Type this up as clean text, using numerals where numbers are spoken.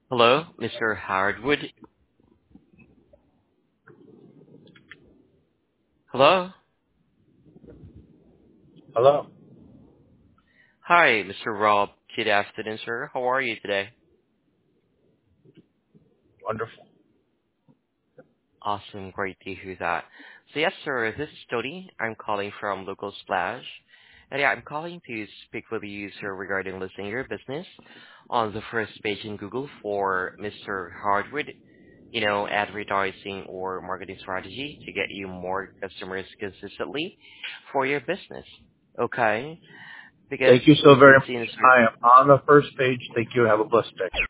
Hello, Mr. Howard Wood. Hello. Hello. Hi, Mr. Rob. Good afternoon, sir. How are you today? Wonderful. Awesome. Great to hear that. So yes, sir, this is Tony. I'm calling from Local Splash. And yeah, I'm calling to speak with you, sir, regarding listing your business on the first page in Google for Mr. Hardwood, advertising or marketing strategy to get you more customers consistently for your business. Okay? Because Thank you so very much. since you're I am on the first page. Thank you. Have a blessed day.